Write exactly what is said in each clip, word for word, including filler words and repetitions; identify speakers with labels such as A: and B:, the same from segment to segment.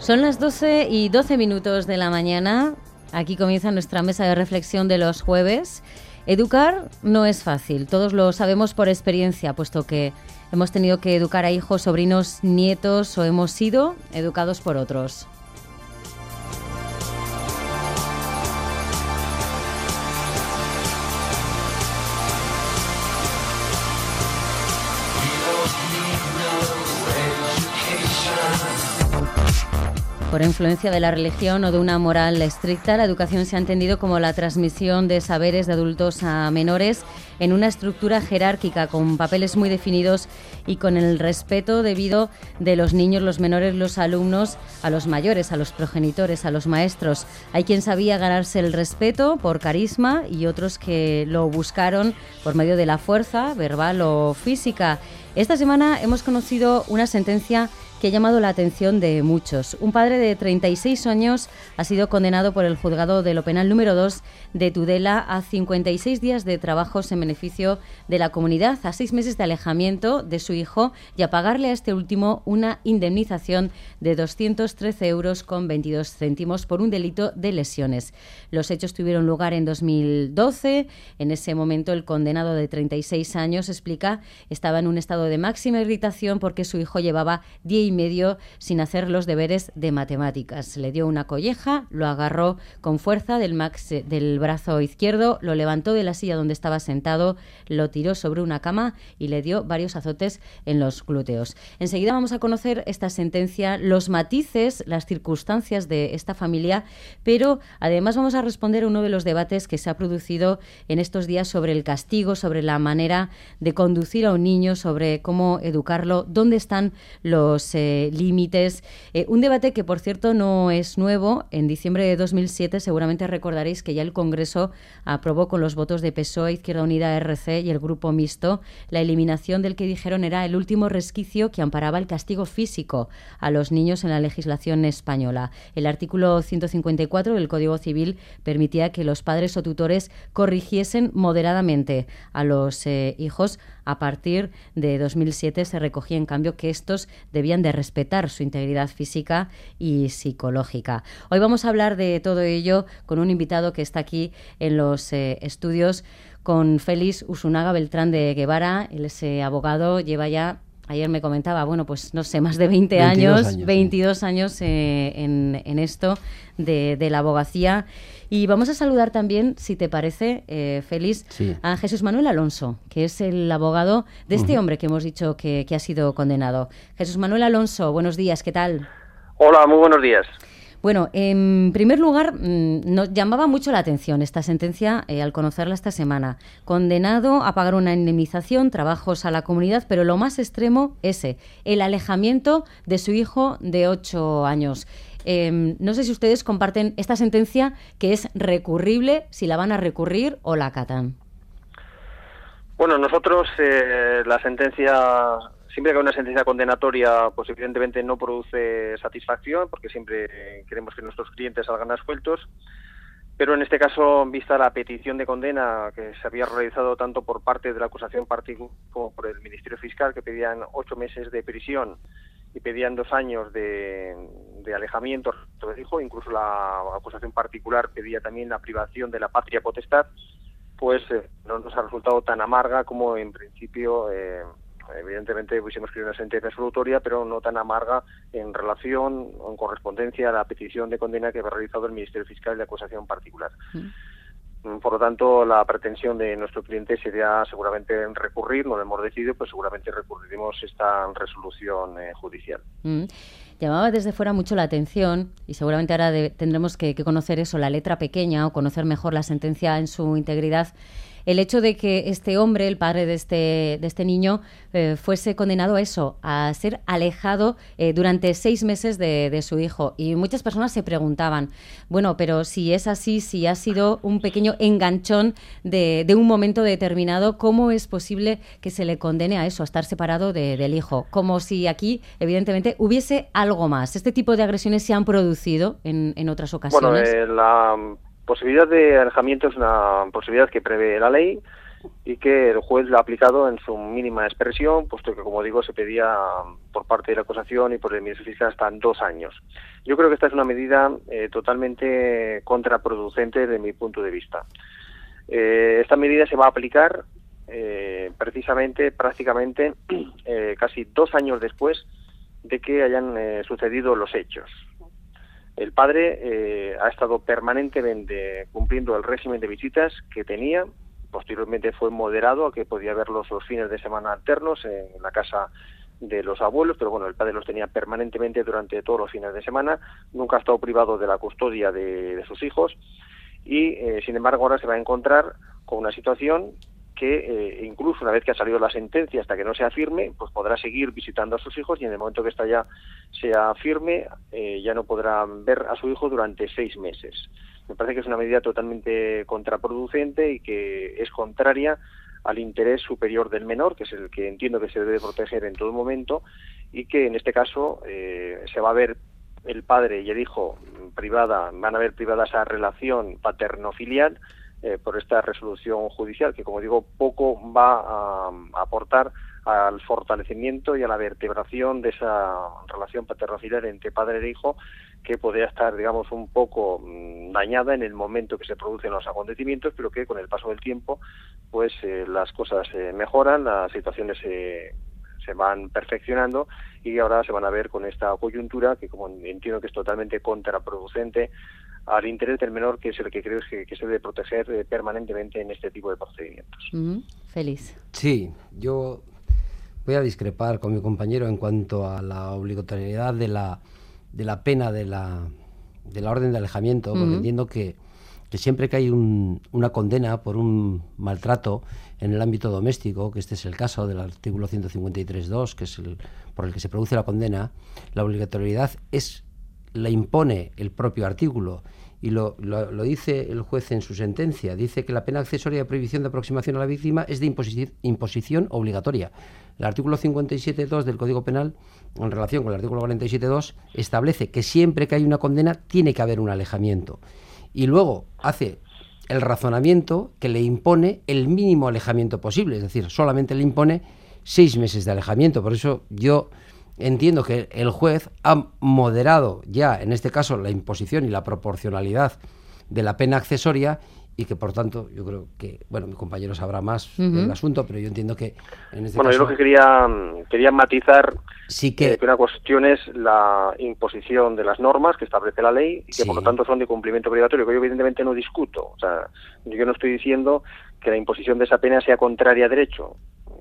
A: Son las doce y doce minutos de la mañana. Aquí comienza nuestra mesa de reflexión de los jueves. Educar no es fácil, todos lo sabemos por experiencia, puesto que hemos tenido que educar a hijos, sobrinos, nietos o hemos sido educados por otros. Por influencia de la religión o de una moral estricta, la educación se ha entendido como la transmisión de saberes de adultos a menores en una estructura jerárquica con papeles muy definidos y con el respeto debido de los niños, los menores, los alumnos, a los mayores, a los progenitores, a los maestros. Hay quien sabía ganarse el respeto por carisma y otros que lo buscaron por medio de la fuerza verbal o física. Esta semana hemos conocido una sentencia que ha llamado la atención de muchos. Un padre de treinta y seis años ha sido condenado por el juzgado de lo penal número dos de Tudela a cincuenta y seis días de trabajos en beneficio de la comunidad, a seis meses de alejamiento de su hijo y a pagarle a este último una indemnización de doscientos trece euros con veintidós céntimos por un delito de lesiones. Los hechos tuvieron lugar en dos mil doce. En ese momento el condenado de treinta y seis años, explica, estaba en un estado de máxima irritación porque su hijo llevaba diez y medio sin hacer los deberes de matemáticas. Le dio una colleja, lo agarró con fuerza del, max, del brazo izquierdo, lo levantó de la silla donde estaba sentado, lo tiró sobre una cama y le dio varios azotes en los glúteos. Enseguida vamos a conocer esta sentencia, los matices, las circunstancias de esta familia, pero además vamos a responder a uno de los debates que se ha producido en estos días sobre el castigo, sobre la manera de conducir a un niño, sobre cómo educarlo, dónde están los eh, límites. Eh, un debate que, por cierto, no es nuevo. En diciembre de dos mil siete seguramente recordaréis que ya el Congreso aprobó con los votos de P S O E, Izquierda Unida, R C y el Grupo Mixto la eliminación del que dijeron era el último resquicio que amparaba el castigo físico a los niños en la legislación española. El artículo ciento cincuenta y cuatro del Código Civil permitía que los padres o tutores corrigiesen moderadamente a los eh, hijos. A partir de dos mil siete se recogía, en cambio, que estos debían de respetar su integridad física y psicológica. Hoy vamos a hablar de todo ello con un invitado que está aquí en los eh, estudios, con Félix Usunaga Beltrán de Guevara. Él es eh, abogado, lleva ya... Ayer me comentaba, bueno, pues no sé, más de veinte años, años, veintidós sí. años eh, en, en esto de, de la abogacía. Y vamos a saludar también, si te parece, eh, Félix, sí. a Jesús Manuel Alonso, que es el abogado de este uh-huh. hombre que hemos dicho que, que ha sido condenado. Jesús Manuel Alonso, buenos días, ¿qué tal?
B: Hola, muy buenos días.
A: Bueno, en primer lugar, nos llamaba mucho la atención esta sentencia eh, al conocerla esta semana. Condenado a pagar una indemnización, trabajos a la comunidad, pero lo más extremo, ese, el alejamiento de su hijo de ocho años. Eh, no sé si ustedes comparten esta sentencia, que es recurrible, si la van a recurrir o la acatan.
B: Bueno, nosotros eh, la sentencia... Siempre que hay una sentencia condenatoria, pues evidentemente no produce satisfacción, porque siempre queremos que nuestros clientes salgan absueltos. Pero en este caso, vista la petición de condena que se había realizado tanto por parte de la acusación particular como por el Ministerio Fiscal, que pedían ocho meses de prisión y pedían dos años de, de alejamiento, dijo, incluso la acusación particular pedía también la privación de la patria potestad, pues eh, no nos ha resultado tan amarga como en principio... Eh, Evidentemente hubiésemos querido una sentencia absolutoria, pero no tan amarga en relación o en correspondencia a la petición de condena que había realizado el Ministerio Fiscal de acusación particular. Mm. Por lo tanto, la pretensión de nuestro cliente sería seguramente recurrir, no lo hemos decidido, pues seguramente recurriremos esta resolución eh, judicial.
A: Mm. Llamaba desde fuera mucho la atención y seguramente ahora de, tendremos que, que conocer eso, la letra pequeña o conocer mejor la sentencia en su integridad. El hecho de que este hombre, el padre de este, de este niño, eh, fuese condenado a eso, a ser alejado eh, durante seis meses de, de su hijo. Y muchas personas se preguntaban, bueno, pero si es así, si ha sido un pequeño enganchón de, de un momento determinado, ¿cómo es posible que se le condene a eso, a estar separado de, del hijo? Como si aquí, evidentemente, hubiese algo más. ¿Este tipo de agresiones se han producido en, en otras ocasiones?
B: Bueno, eh, la... posibilidad de alejamiento es una posibilidad que prevé la ley y que el juez lo ha aplicado en su mínima expresión, puesto que, como digo, se pedía por parte de la acusación y por el Ministerio Fiscal hasta dos años. Yo creo que esta es una medida eh, totalmente contraproducente desde mi punto de vista. Eh, esta medida se va a aplicar eh, precisamente, prácticamente, eh, casi dos años después de que hayan eh, sucedido los hechos. El padre eh, ha estado permanentemente cumpliendo el régimen de visitas que tenía. Posteriormente fue moderado a que podía verlos los fines de semana alternos en la casa de los abuelos, pero bueno, el padre los tenía permanentemente durante todos los fines de semana. Nunca ha estado privado de la custodia de, de sus hijos y, eh, sin embargo, ahora se va a encontrar con una situación que eh, incluso una vez que ha salido la sentencia, hasta que no sea firme, pues podrá seguir visitando a sus hijos y en el momento que esta ya sea firme, eh, ya no podrá ver a su hijo durante seis meses. Me parece que es una medida totalmente contraproducente y que es contraria al interés superior del menor, que es el que entiendo que se debe proteger en todo momento, y que en este caso eh, se va a ver el padre y el hijo privada, van a ver privada esa relación paterno-filial eh, por esta resolución judicial, que, como digo, poco va a, a aportar al fortalecimiento y a la vertebración de esa relación paterno-filial entre padre e hijo, que podría estar, digamos, un poco mmm, dañada en el momento que se producen los acontecimientos, pero que con el paso del tiempo, pues eh, las cosas eh, mejoran, las situaciones eh, se van perfeccionando y ahora se van a ver con esta coyuntura que, como entiendo que es totalmente contraproducente al interés del menor, que es el que creo que, que se debe proteger eh, permanentemente en este tipo de procedimientos.
A: Mm-hmm. Feliz.
C: Sí, yo voy a discrepar con mi compañero en cuanto a la obligatoriedad de la de la pena de la de la orden de alejamiento, porque uh-huh. entiendo que, que siempre que hay un, una condena por un maltrato en el ámbito doméstico, que este es el caso del artículo ciento cincuenta y tres punto dos, que es el por el que se produce la condena, la obligatoriedad es la impone el propio artículo y lo, lo, lo dice el juez en su sentencia. Dice que la pena accesoria de prohibición de aproximación a la víctima es de imposi- imposición obligatoria. El artículo cincuenta y siete punto dos del Código Penal, en relación con el artículo cuarenta y siete punto dos, establece que siempre que hay una condena tiene que haber un alejamiento. Y luego hace el razonamiento que le impone el mínimo alejamiento posible, es decir, solamente le impone seis meses de alejamiento. Por eso yo entiendo que el juez ha moderado ya, en este caso, la imposición y la proporcionalidad de la pena accesoria y que, por tanto, yo creo que, bueno, mi compañero sabrá más uh-huh. del asunto, pero yo entiendo que en este
B: bueno,
C: caso...
B: yo lo que quería, quería matizar
C: sí que...
B: Eh, que una cuestión es la imposición de las normas que establece la ley y que, sí. por lo tanto, son de cumplimiento obligatorio, que yo evidentemente no discuto. O sea, yo no estoy diciendo que la imposición de esa pena sea contraria a derecho.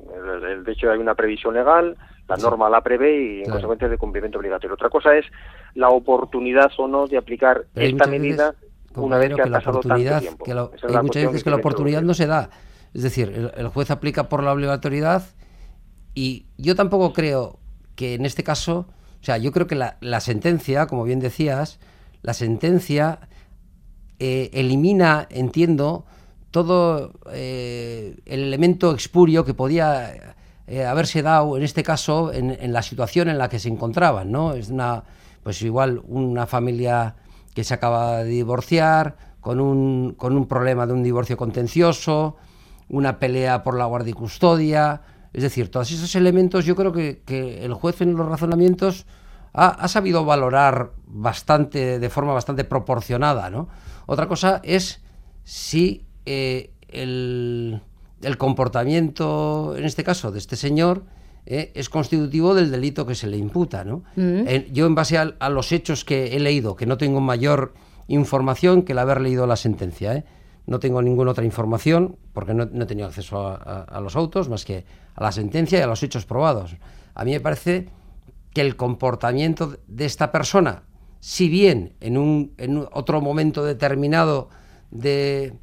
B: De hecho, hay una previsión legal, la sí. norma la prevé y, en claro. consecuencia, es de cumplimiento obligatorio. Otra cosa es la oportunidad o no de aplicar
C: pero
B: esta medida
C: veces,
B: una vez que, que ha pasado tanto
C: tiempo. Que lo,
B: es
C: hay muchas veces que la oportunidad no se da. Es decir, el, el juez aplica por la obligatoriedad y yo tampoco creo que en este caso, o sea, yo creo que la, la sentencia, como bien decías, la sentencia eh, elimina, entiendo, todo eh, el elemento expurio que podía eh, haberse dado en este caso en, en la situación en la que se encontraban, ¿no? Es una, pues igual una familia que se acaba de divorciar con un con un problema de un divorcio contencioso, una pelea por la guardia y custodia, es decir, todos esos elementos yo creo que, que el juez en los razonamientos ha, ha sabido valorar bastante, de forma bastante proporcionada, ¿no? Otra cosa es si Eh, el, el comportamiento, en este caso, de este señor eh, es constitutivo del delito que se le imputa, ¿no? Mm. Eh, yo, en base a, a los hechos que he leído, que no tengo mayor información que el haber leído la sentencia, ¿eh? No tengo ninguna otra información, porque no, no he tenido acceso a, a, a los autos, más que a la sentencia y a los hechos probados. A mí me parece que el comportamiento de esta persona, si bien en un, en otro momento determinado de...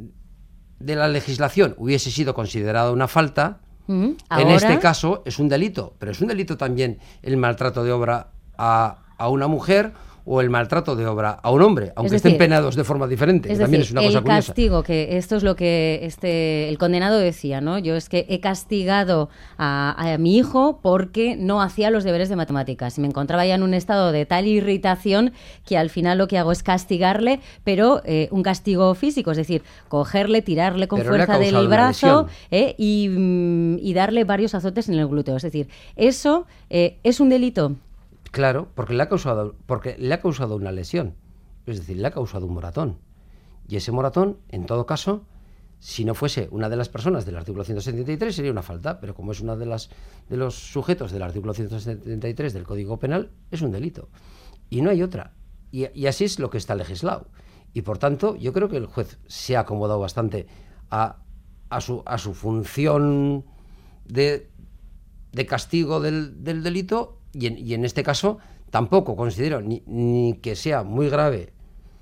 C: de la legislación hubiese sido considerada una falta, mm, en este caso es un delito, pero es un delito también el maltrato de obra a, a una mujer o el maltrato de obra a un hombre, aunque
A: es decir,
C: estén penados de forma diferente,
A: es
C: que también
A: decir,
C: es una cosa
A: el
C: curiosa.
A: castigo, que esto es lo que este el condenado decía, ¿no? Yo es que he castigado a, a mi hijo porque no hacía los deberes de matemáticas y me encontraba ya en un estado de tal irritación que al final lo que hago es castigarle, pero eh, un castigo físico, es decir, cogerle, tirarle con
C: Pero le ha
A: fuerza del
C: causado una
A: brazo
C: lesión.
A: eh, y, mm, y darle varios azotes en el glúteo. Es decir, eso eh, es un delito.
C: Claro, porque le ha causado, porque le ha causado una lesión, es decir, le ha causado un moratón. Y ese moratón, en todo caso, si no fuese una de las personas del artículo ciento setenta y tres, sería una falta, pero como es una de las de los sujetos del artículo ciento setenta y tres del Código Penal, es un delito. Y no hay otra. Y, y así es lo que está legislado. Y por tanto, yo creo que el juez se ha acomodado bastante a, a, su, a su función de, de castigo del, del delito. Y en, y en este caso tampoco considero ni, ni que sea muy grave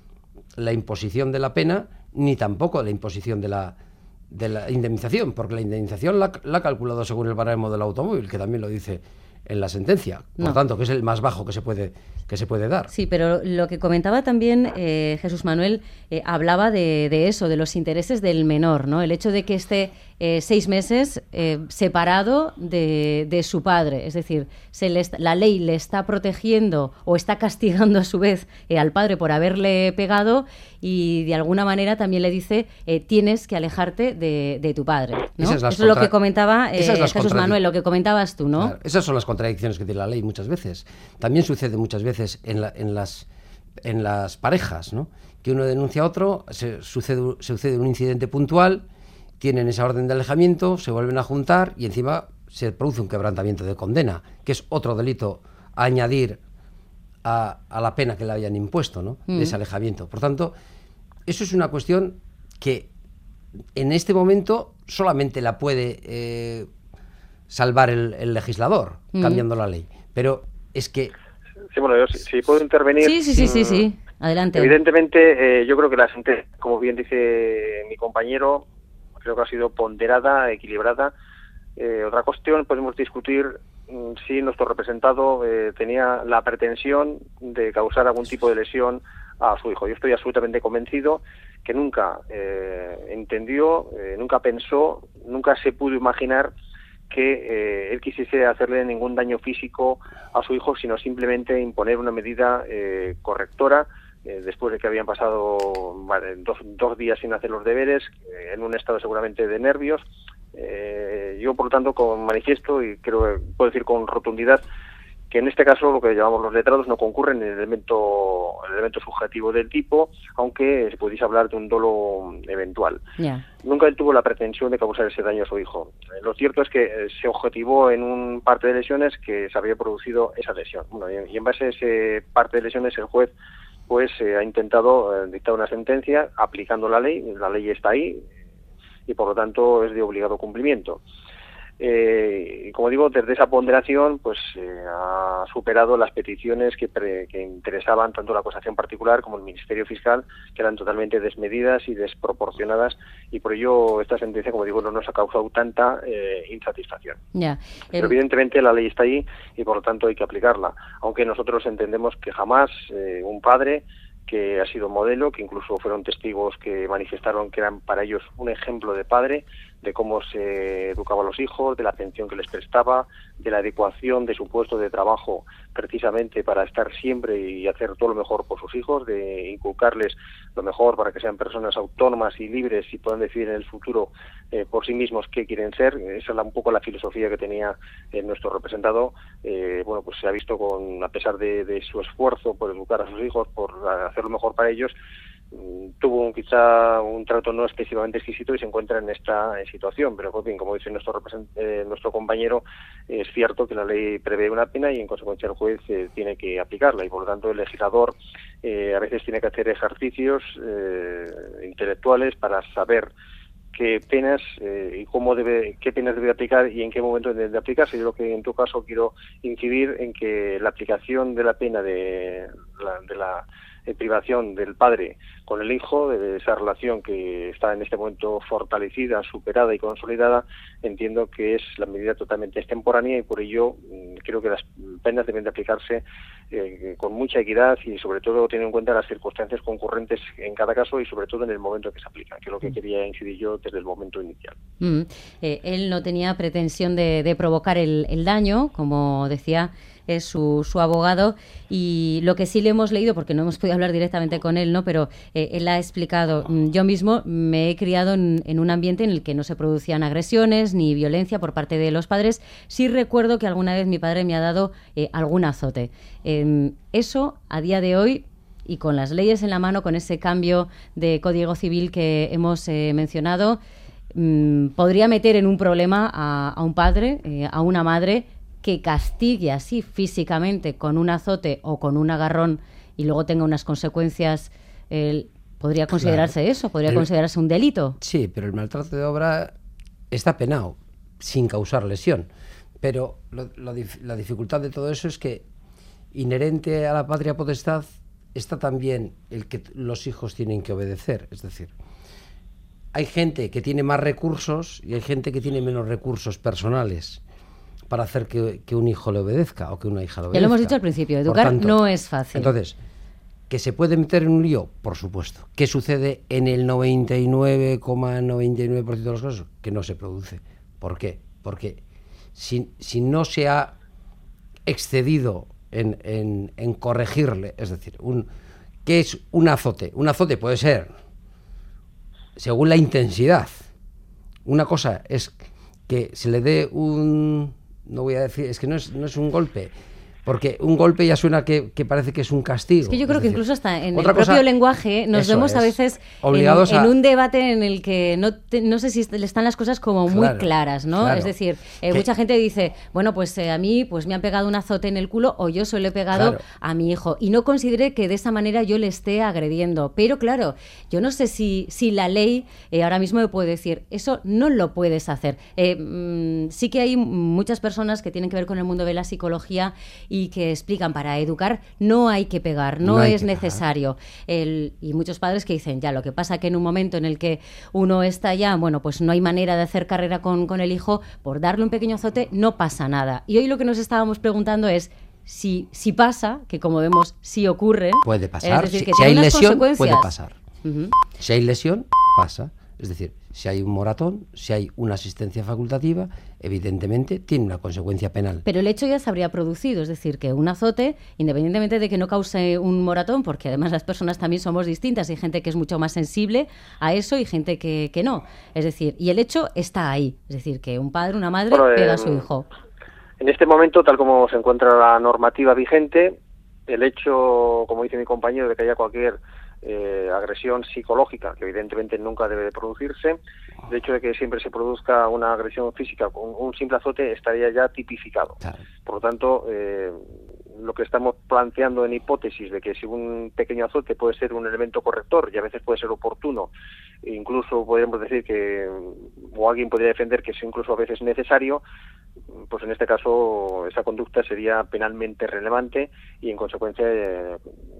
C: la imposición de la pena, ni tampoco la imposición de la, de la indemnización, porque la indemnización la, la ha calculado según el baremo del automóvil, que también lo dice en la sentencia, por
A: No.
C: tanto, que es el más bajo que se puede, que se puede dar.
A: Sí, pero lo que comentaba también eh, Jesús Manuel, eh, hablaba de, de eso, de los intereses del menor, ¿no? El hecho de que esté eh, seis meses eh, separado de, de su padre, es decir, se le est- la ley le está protegiendo o está castigando a su vez eh, al padre por haberle pegado y de alguna manera también le dice eh, tienes que alejarte de, de tu padre, ¿no?
C: Esas
A: Eso
C: las
A: es lo
C: contra-
A: que comentaba eh,
C: esas las
A: Jesús
C: contradic-
A: Manuel, lo que comentabas tú, ¿no?
C: Claro, esas son las contradicciones que tiene la ley muchas veces. También sucede muchas veces en, la, en, las, en las parejas, ¿no? Que uno denuncia a otro, se sucede, sucede un incidente puntual, tienen esa orden de alejamiento, se vuelven a juntar y encima se produce un quebrantamiento de condena, que es otro delito a añadir a, a la pena que le habían impuesto, ¿no?
A: Mm.
C: De ese alejamiento. Por tanto, eso es una cuestión que en este momento solamente la puede eh, salvar el, el legislador,
A: Mm.
C: cambiando la ley. Pero es que...
B: Sí, bueno, yo si, si puedo intervenir...
A: Sí, sí, sí, sí, sí. Adelante.
B: Evidentemente, eh, yo creo que la sentencia, como bien dice mi compañero, creo que ha sido ponderada, equilibrada. Eh, otra cuestión, podemos discutir mm, si nuestro representado eh, tenía la pretensión de causar algún tipo de lesión a su hijo. Yo estoy absolutamente convencido que nunca eh, entendió, eh, nunca pensó, nunca se pudo imaginar que eh, él quisiese hacerle ningún daño físico a su hijo, sino simplemente imponer una medida eh, correctora, eh, después de que habían pasado vale, dos, dos días sin hacer los deberes, eh, en un estado seguramente de nervios. Eh, yo, por lo tanto, con manifiesto, y creo que puedo decir con rotundidad, que en este caso lo que llamamos los letrados no concurren en el elemento, el elemento subjetivo del tipo, aunque podéis hablar de un dolo eventual.
A: Ya.
B: Nunca él tuvo la pretensión de causar ese daño a su hijo. Eh, lo cierto es que eh, se objetivó en un parte de lesiones que se había producido esa lesión. Bueno, y, y en base a ese parte de lesiones el juez pues eh, ha intentado eh, dictar una sentencia aplicando la ley. La ley está ahí y por lo tanto es de obligado cumplimiento. Eh, y como digo, desde esa ponderación pues eh, ha superado las peticiones que, pre, que interesaban tanto la acusación particular como el Ministerio Fiscal, que eran totalmente desmedidas y desproporcionadas, y por ello esta sentencia, como digo, no nos ha causado tanta eh, insatisfacción.
A: Ya.
B: Pero
A: El...
B: evidentemente la ley está ahí y por lo tanto hay que aplicarla, aunque nosotros entendemos que jamás eh, un padre que ha sido modelo, que incluso fueron testigos que manifestaron que eran para ellos un ejemplo de padre, de cómo se educaba a los hijos, de la atención que les prestaba, de la adecuación de su puesto de trabajo precisamente para estar siempre y hacer todo lo mejor por sus hijos, de inculcarles lo mejor para que sean personas autónomas y libres y puedan decidir en el futuro eh, por sí mismos qué quieren ser. Esa es un poco la filosofía que tenía eh, nuestro representado. Eh, bueno, pues se ha visto con, a pesar de, de su esfuerzo por educar a sus hijos, por hacer lo mejor para ellos, tuvo un, quizá un trato no excesivamente exquisito y se encuentra en esta situación, pero pues bien, como dice nuestro represent eh, nuestro compañero, es cierto que la ley prevé una pena y en consecuencia el juez eh, tiene que aplicarla y por lo tanto el legislador eh, a veces tiene que hacer ejercicios eh, intelectuales para saber qué penas eh, y cómo debe, qué penas debe aplicar y en qué momento debe de aplicarse. Yo lo que en tu caso quiero incidir en que la aplicación de la pena de la, de la eh, privación del padre con el hijo, de esa relación que está en este momento fortalecida, superada y consolidada, entiendo que es la medida totalmente extemporánea y por ello mmm, creo que las penas deben de aplicarse eh, con mucha equidad y sobre todo teniendo en cuenta las circunstancias concurrentes en cada caso y sobre todo en el momento que se aplica, que es lo que quería incidir yo desde el momento inicial.
A: Mm. Eh, él no tenía pretensión de, de provocar el, el daño, como decía es su, su abogado, y lo que sí le hemos leído, porque no hemos podido hablar directamente con él, ¿no? Pero eh, él ha explicado, yo mismo me he criado en, en un ambiente en el que no se producían agresiones ni violencia por parte de los padres. Sí recuerdo que alguna vez mi padre me ha dado eh, algún azote. Eh, eso, a día de hoy, y con las leyes en la mano, con ese cambio de Código Civil que hemos eh, mencionado, mmm, podría meter en un problema a, a un padre, eh, a una madre, que castigue así físicamente con un azote o con un agarrón y luego tenga unas consecuencias. Eh, ¿Podría considerarse claro. eso? ¿Podría el, considerarse un delito?
C: Sí, pero el maltrato de obra está penado, sin causar lesión. Pero lo, lo, la dificultad de todo eso es que inherente a la patria potestad está también el que los hijos tienen que obedecer. Es decir, hay gente que tiene más recursos y hay gente que tiene menos recursos personales para hacer que, que un hijo le obedezca o que una hija le obedezca.
A: Ya lo hemos dicho al principio, educar tanto, no es fácil.
C: Entonces, ¿que se puede meter en un lío? Por supuesto. ¿Qué sucede en el noventa y nueve coma noventa y nueve por ciento de los casos? Que no se produce. ¿Por qué? Porque si, si no se ha excedido en, en, en corregirle, es decir, un, ¿qué es un azote? Un azote puede ser, según la intensidad, una cosa es que se le dé un... No voy a decir, es que no es, no es un golpe, porque un golpe ya suena que, que parece que es un castigo.
A: Es que yo creo es decir, que incluso hasta en el propio cosa, lenguaje nos vemos a veces en,
C: a...
A: en un debate en el que no, te, no sé si están las cosas como muy claro, claras, ¿no? Claro. Es decir, eh, mucha gente dice, bueno, pues eh, a mí pues me han pegado un azote en el culo o yo solo he pegado claro. a mi hijo y no considere que de esa manera yo le esté agrediendo. Pero claro, yo no sé si, si la ley eh, ahora mismo me puede decir, eso no lo puedes hacer. Eh, mmm, sí que hay muchas personas que tienen que ver con el mundo de la psicología y que explican, para educar no hay que pegar, no, no es necesario. El, y muchos padres que dicen, ya, lo que pasa que en un momento en el que uno está ya, bueno, pues no hay manera de hacer carrera con, con el hijo, por darle un pequeño azote no pasa nada. Y hoy lo que nos estábamos preguntando es, si, si pasa, que como vemos, sí ocurre.
C: Puede pasar, es decir, que si, si hay lesión, puede pasar. Uh-huh. Si hay lesión, pasa. Es decir, si hay un moratón, si hay una asistencia facultativa, evidentemente tiene una consecuencia penal.
A: Pero el hecho ya se habría producido, es decir, que un azote, independientemente de que no cause un moratón, porque además las personas también somos distintas, hay gente que es mucho más sensible a eso y gente que, que no. Es decir, y el hecho está ahí, es decir, que un padre, una madre bueno, pega eh, a su hijo.
B: En este momento, tal como se encuentra la normativa vigente, el hecho, como dice mi compañero, de que haya cualquier Eh, agresión psicológica, que evidentemente nunca debe de producirse, el hecho de que siempre se produzca una agresión física con un simple azote estaría ya tipificado. Claro. Por lo tanto, eh, lo que estamos planteando en hipótesis de que si un pequeño azote puede ser un elemento corrector y a veces puede ser oportuno, incluso podríamos decir que, o alguien podría defender que es incluso a veces necesario, pues en este caso esa conducta sería penalmente relevante y en consecuencia eh,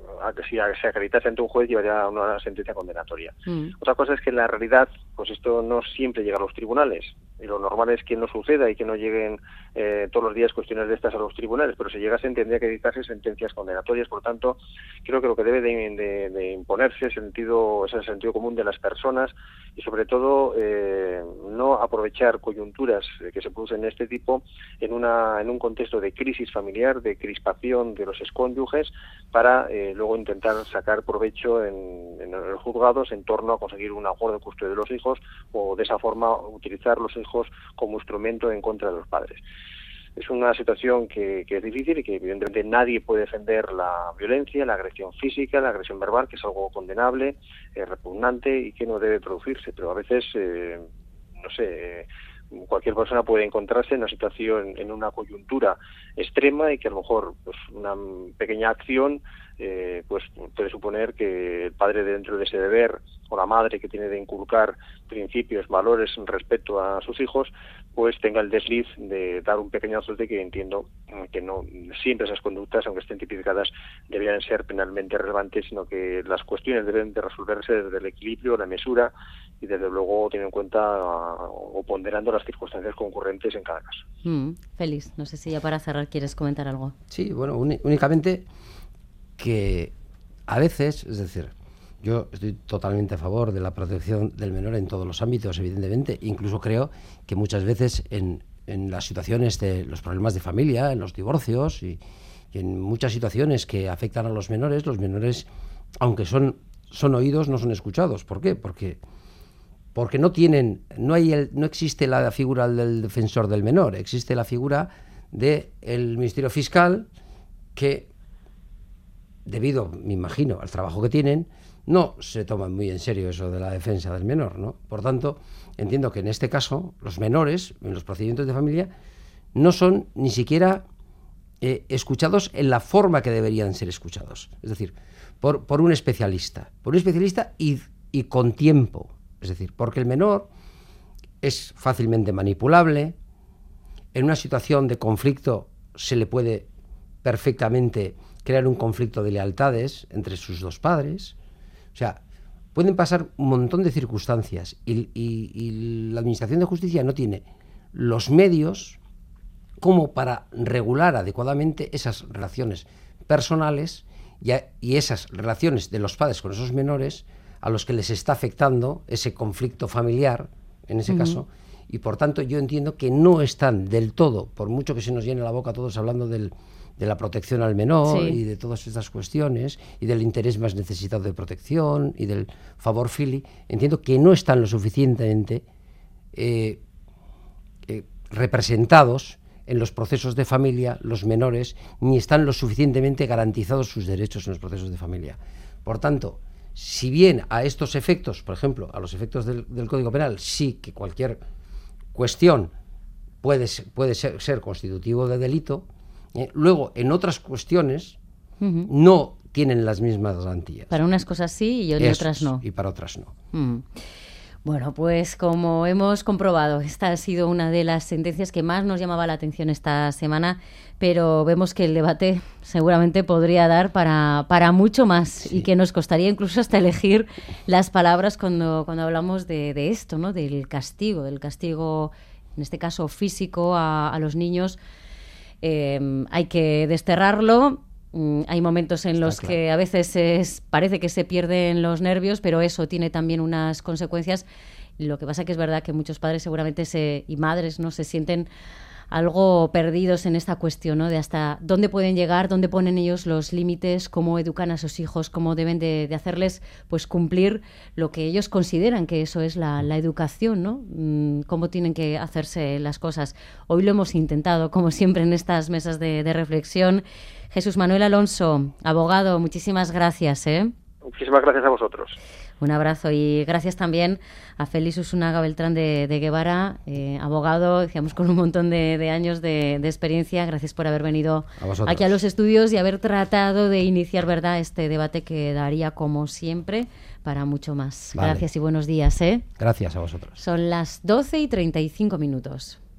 B: si se acreditase ante un juez llevaría a una sentencia condenatoria. Mm. Otra cosa es que en la realidad pues esto no siempre llega a los tribunales y lo normal es que no suceda y que no lleguen eh, todos los días cuestiones de estas a los tribunales, pero si llegasen tendría que dictarse sentencias condenatorias. Por lo tanto, creo que lo que debe de, de, de imponerse es, sentido, es el sentido común de las personas y sobre todo eh, no aprovechar coyunturas que se producen en este tipo en, una, en un contexto de crisis familiar, de crispación de los excónyuges para eh, luego intentar sacar provecho en, en los juzgados en torno a conseguir un acuerdo de custodia de los hijos o de esa forma utilizar los hijos como instrumento en contra de los padres. Es una situación que, que es difícil y que evidentemente nadie puede defender la violencia, la agresión física, la agresión verbal, que es algo condenable, eh, repugnante y que no debe producirse, pero a veces, eh, no sé, eh, cualquier persona puede encontrarse en una situación, en una coyuntura extrema y que a lo mejor pues, una pequeña acción eh, pues puede suponer que el padre, dentro de ese deber, o la madre que tiene de inculcar principios, valores respecto a sus hijos, pues tenga el desliz de dar un pequeño azote, que entiendo que no siempre esas conductas, aunque estén tipificadas, deberían ser penalmente relevantes, sino que las cuestiones deben de resolverse desde el equilibrio, la mesura y desde luego teniendo en cuenta o ponderando las circunstancias concurrentes en cada caso.
A: Mm, Félix, no sé si ya para cerrar quieres comentar algo.
C: Sí, bueno, únicamente que a veces, es decir, yo estoy totalmente a favor de la protección del menor en todos los ámbitos, evidentemente. Incluso creo que muchas veces en, en las situaciones de los problemas de familia, en los divorcios y, y en muchas situaciones que afectan a los menores, los menores, aunque son, son oídos, no son escuchados. ¿Por qué? Porque, porque no tienen, no hay el, no existe la figura del defensor del menor, existe la figura del Ministerio Fiscal que, debido, me imagino, al trabajo que tienen, no se toman muy en serio eso de la defensa del menor, ¿no? Por tanto, entiendo que en este caso los menores, en los procedimientos de familia, no son ni siquiera eh, escuchados en la forma que deberían ser escuchados. Es decir, por, por un especialista. Por un especialista y, y con tiempo. Es decir, porque el menor es fácilmente manipulable. En una situación de conflicto se le puede perfectamente crear un conflicto de lealtades entre sus dos padres. O sea, pueden pasar un montón de circunstancias y, y, y la Administración de Justicia no tiene los medios como para regular adecuadamente esas relaciones personales y, a, y esas relaciones de los padres con esos menores a los que les está afectando ese conflicto familiar, en ese uh-huh. caso, y por tanto yo entiendo que no están del todo, por mucho que se nos llene la boca todos hablando del de la protección al menor sí. y de todas estas cuestiones y del interés más necesitado de protección y del favor fili, entiendo que no están lo suficientemente eh, eh, representados en los procesos de familia los menores, ni están lo suficientemente garantizados sus derechos en los procesos de familia. Por tanto, si bien a estos efectos, por ejemplo, a los efectos del, del Código Penal, sí que cualquier cuestión puede, puede ser, ser constitutivo de delito, Eh, luego, en otras cuestiones, uh-huh. no tienen las mismas garantías.
A: Para unas cosas sí y en
C: Eso
A: otras no.
C: Y para otras no.
A: Uh-huh. Bueno, pues como hemos comprobado, esta ha sido una de las sentencias que más nos llamaba la atención esta semana, pero vemos que el debate seguramente podría dar para, para mucho más sí. y que nos costaría incluso hasta elegir las palabras cuando, cuando hablamos de, de esto, ¿no? Del castigo, del castigo, en este caso físico, a, a los niños. Eh, hay que desterrarlo. Mm, hay momentos en Está los claro. que a veces es, parece que se pierden los nervios, pero eso tiene también unas consecuencias. Lo que pasa que es verdad que muchos padres seguramente se, y madres no se sienten algo perdidos en esta cuestión, ¿no? De hasta dónde pueden llegar, dónde ponen ellos los límites, cómo educan a sus hijos, cómo deben de, de hacerles pues cumplir lo que ellos consideran que eso es la, la educación, ¿no? Mm, cómo tienen que hacerse las cosas. Hoy lo hemos intentado, como siempre, en estas mesas de, de reflexión. Jesús Manuel Alonso, abogado, muchísimas gracias, ¿eh?
B: Muchísimas gracias a vosotros.
A: Un abrazo y gracias también a Félix Usunaga Beltrán de, de Guevara, eh, abogado, decíamos, con un montón de, de años de, de experiencia. Gracias por haber venido a aquí a los estudios y haber tratado de iniciar, ¿verdad?, este debate que daría, como siempre, para mucho más. Vale. Gracias y buenos días, ¿eh?
C: Gracias a vosotros.
A: Son las doce y treinta y cinco minutos.